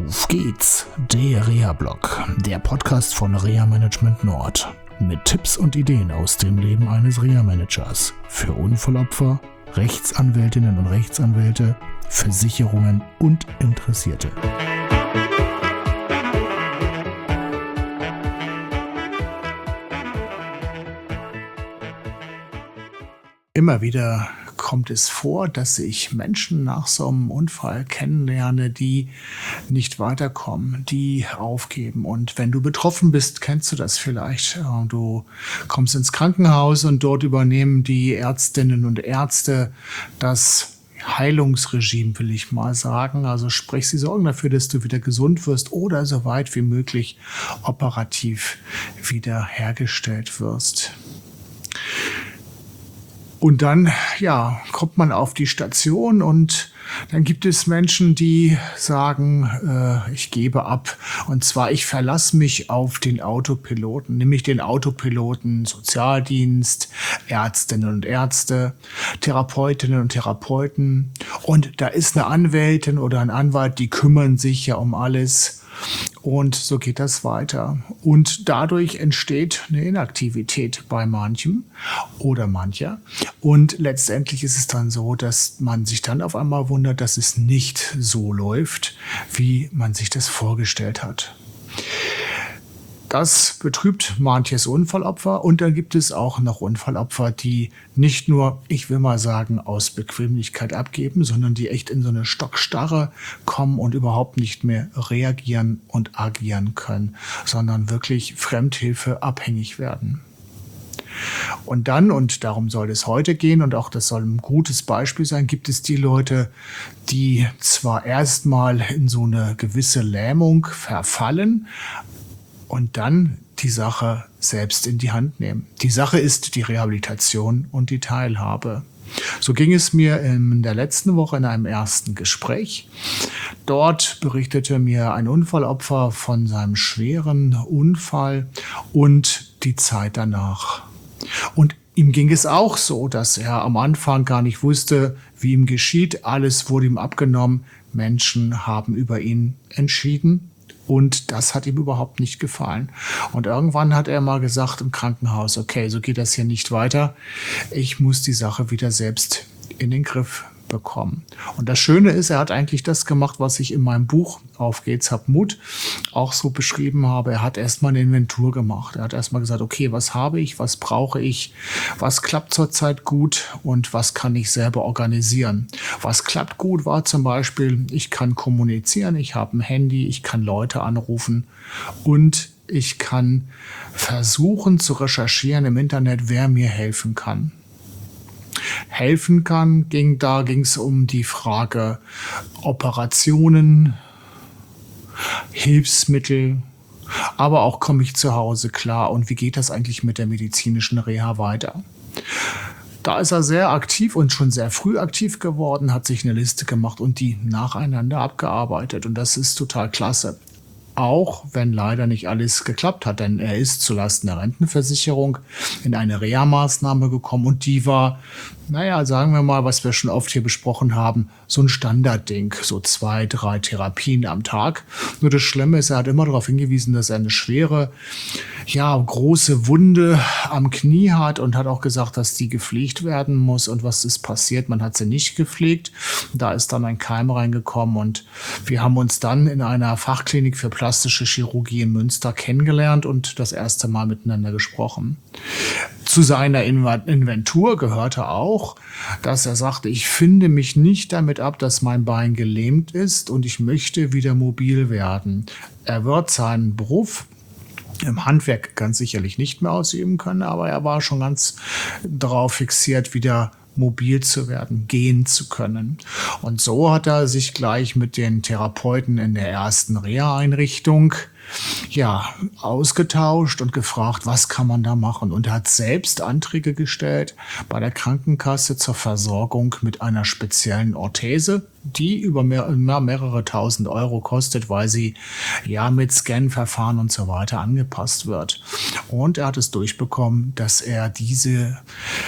Auf geht's, der Reha-Blog, der Podcast von Reha Management Nord. Mit Tipps und Ideen aus dem Leben eines Reha-Managers. Für Unfallopfer, Rechtsanwältinnen und Rechtsanwälte, Versicherungen und Interessierte. Immer wieder kommt es vor, dass ich Menschen nach so einem Unfall kennenlerne, die nicht weiterkommen, die aufgeben. Und wenn du betroffen bist, kennst du das vielleicht. Du kommst ins Krankenhaus und dort übernehmen die Ärztinnen und Ärzte das Heilungsregime, will ich mal sagen. Also sprich, sie sorgen dafür, dass du wieder gesund wirst oder so weit wie möglich operativ wiederhergestellt wirst. Und dann, kommt man auf die Station und dann gibt es Menschen, die sagen, ich gebe ab. Und zwar, ich verlasse mich auf den Autopiloten, nämlich den Autopiloten Sozialdienst, Ärztinnen und Ärzte, Therapeutinnen und Therapeuten. Und da ist eine Anwältin oder ein Anwalt, die kümmern sich ja um alles. Und so geht das weiter. Und dadurch entsteht eine Inaktivität bei manchem oder mancher. Und letztendlich ist es dann so, dass man sich dann auf einmal wundert, dass es nicht so läuft, wie man sich das vorgestellt hat. Das betrübt manches Unfallopfer und dann gibt es auch noch Unfallopfer, die nicht nur, ich will mal sagen, aus Bequemlichkeit abgeben, sondern die echt in so eine Stockstarre kommen und überhaupt nicht mehr reagieren und agieren können, sondern wirklich Fremdhilfe abhängig werden. Und dann, und darum soll es heute gehen, und auch das soll ein gutes Beispiel sein, gibt es die Leute, die zwar erstmal in so eine gewisse Lähmung verfallen, und dann die Sache selbst in die Hand nehmen. Die Sache ist die Rehabilitation und die Teilhabe. So ging es mir in der letzten Woche in einem ersten Gespräch. Dort berichtete mir ein Unfallopfer von seinem schweren Unfall und die Zeit danach. Und ihm ging es auch so, dass er am Anfang gar nicht wusste, wie ihm geschieht. Alles wurde ihm abgenommen. Menschen haben über ihn entschieden. Und das hat ihm überhaupt nicht gefallen. Und irgendwann hat er mal gesagt im Krankenhaus, okay, so geht das hier nicht weiter. Ich muss die Sache wieder selbst in den Griff bekommen. Und das Schöne ist, er hat eigentlich das gemacht, was ich in meinem Buch Auf geht's, hab Mut auch so beschrieben habe. Er hat erstmal eine Inventur gemacht. Er hat erstmal gesagt, okay, was habe ich, was brauche ich, was klappt zurzeit gut und was kann ich selber organisieren. Was klappt gut war zum Beispiel, ich kann kommunizieren, ich habe ein Handy, ich kann Leute anrufen und ich kann versuchen zu recherchieren im Internet, wer mir helfen kann. Helfen kann, ging es um die Frage Operationen, Hilfsmittel, aber auch komme ich zu Hause klar und wie geht das eigentlich mit der medizinischen Reha weiter. Da ist er sehr aktiv und schon sehr früh aktiv geworden, hat sich eine Liste gemacht und die nacheinander abgearbeitet und das ist total klasse. Auch wenn leider nicht alles geklappt hat, denn er ist zulasten der Rentenversicherung in eine Reha-Maßnahme gekommen und die war, sagen wir mal, was wir schon oft hier besprochen haben, so ein Standardding, so 2, 3 Therapien am Tag. Nur das Schlimme ist, er hat immer darauf hingewiesen, dass er eine schwere, große Wunde am Knie hat und hat auch gesagt, dass die gepflegt werden muss und was ist passiert, man hat sie nicht gepflegt. Da ist dann ein Keim reingekommen und wir haben uns dann in einer Fachklinik für plastische Chirurgie in Münster kennengelernt und das erste Mal miteinander gesprochen. Zu seiner Inventur gehörte auch, dass er sagte, ich finde mich nicht damit ab, dass mein Bein gelähmt ist und ich möchte wieder mobil werden. Er wird seinen Beruf im Handwerk ganz sicherlich nicht mehr ausüben können, aber er war schon ganz darauf fixiert, wieder mobil zu werden, gehen zu können. Und so hat er sich gleich mit den Therapeuten in der ersten Reha-Einrichtung ausgetauscht und gefragt, was kann man da machen? Und er hat selbst Anträge gestellt bei der Krankenkasse zur Versorgung mit einer speziellen Orthese, die über mehrere tausend Euro kostet, weil sie mit Scan-Verfahren und so weiter angepasst wird. Und er hat es durchbekommen, dass er diese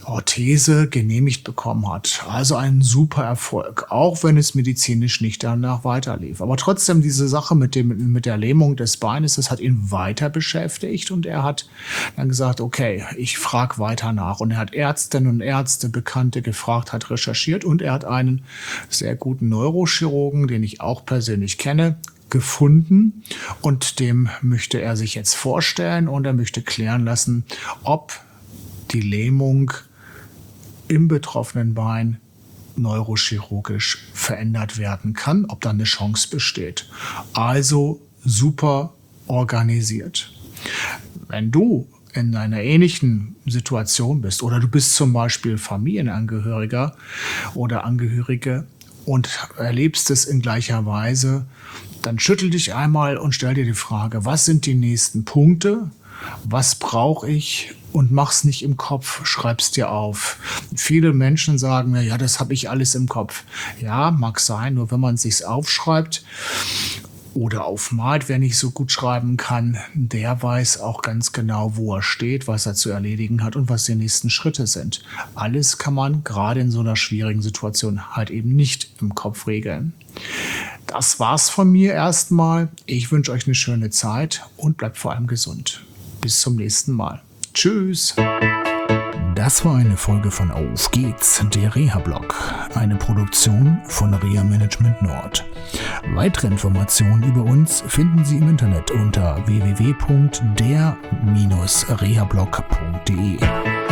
Orthese genehmigt bekommen hat. Also ein super Erfolg, auch wenn es medizinisch nicht danach weiterlief. Aber trotzdem diese Sache mit der Lähmung des Beines, das hat ihn weiter beschäftigt und er hat dann gesagt, okay, ich frage weiter nach. Und er hat Ärztinnen und Ärzte, Bekannte gefragt, hat recherchiert und er hat einen sehr guten Neurochirurgen, den ich auch persönlich kenne, gefunden und dem möchte er sich jetzt vorstellen und er möchte klären lassen, ob die Lähmung im betroffenen Bein neurochirurgisch verändert werden kann, ob da eine Chance besteht. Also super organisiert. Wenn du in einer ähnlichen Situation bist oder du bist zum Beispiel Familienangehöriger oder Angehörige und erlebst es in gleicher Weise, dann schüttel dich einmal und stell dir die Frage, was sind die nächsten Punkte? Was brauche ich? Und mach's nicht im Kopf, schreib's dir auf. Viele Menschen sagen mir, ja, das habe ich alles im Kopf. Ja, mag sein, nur wenn man sich's aufschreibt oder aufmalt, wer nicht so gut schreiben kann, der weiß auch ganz genau, wo er steht, was er zu erledigen hat und was die nächsten Schritte sind. Alles kann man gerade in so einer schwierigen Situation halt eben nicht im Kopf regeln. Das war's von mir erstmal. Ich wünsche euch eine schöne Zeit und bleibt vor allem gesund. Bis zum nächsten Mal. Tschüss. Das war eine Folge von Auf geht's, der Reha-Blog, eine Produktion von Reha Management Nord. Weitere Informationen über uns finden Sie im Internet unter www.der-rehablog.de.